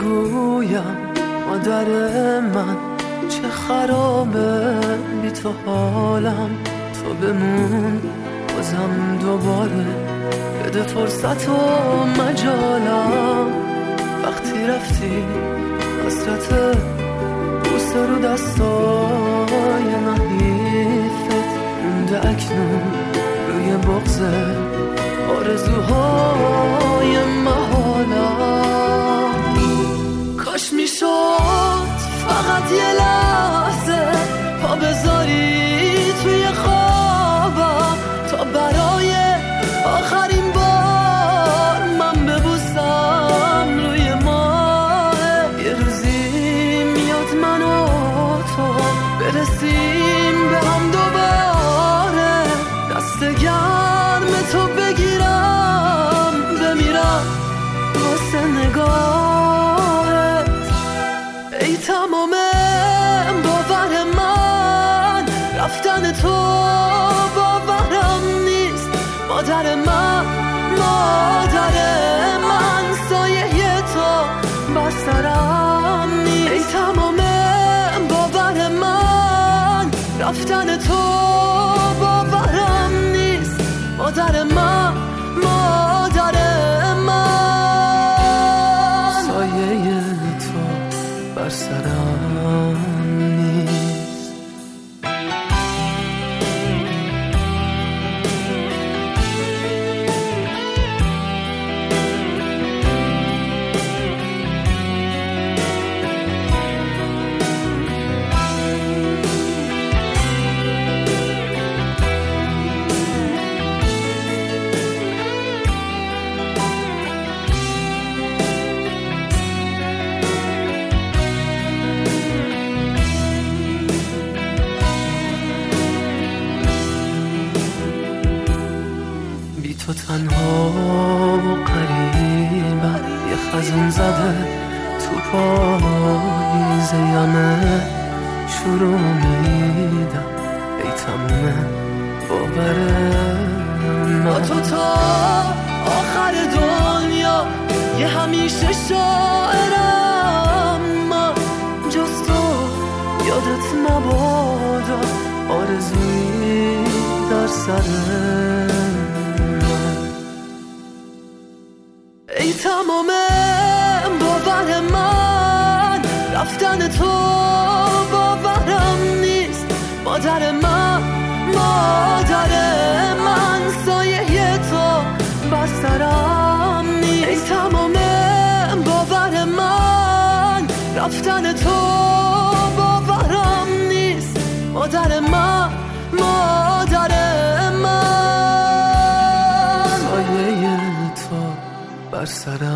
بگویم مادر من چه خرابه بی تو حالم، تو بمون بازم دوباره بده فرصت و مجالم. وقتی رفتی حسرت بوسه رو دستای نحیفت مونده اکنون روی بغضه آرزوهای محالم. کاش میشد فقط یه لحظه پا بذاری توی خوابم تا برای آخرین بار من ببوسم روی ماه. یه روزی میاد من و تو برسیم به هم دوباره، دست گرم تو بگیرم بمیرم واسه نگاهت. ای تمام باور من رفتن تو باورم نیست. مادر من سایه تو بر سرم نیست. ای تمام باور من رفتن تو باورم نیست. مادر من سایه تو بر سرم نیست. تو تنها و قریبم یه خزون زده تو پاییز یمه شروع میدم. ای تمومه باور من تو تا آخر دنیا یه همیشه شاعرم من جز تو یادت مبادا آرزویی در سرم. ای تمام باور من رفتن تو باورم نیست. مادر من سایه تو بر سرم نیست. ای تمام باور من رفتن تو باورم نیست. مادر من سایه تو بر سرم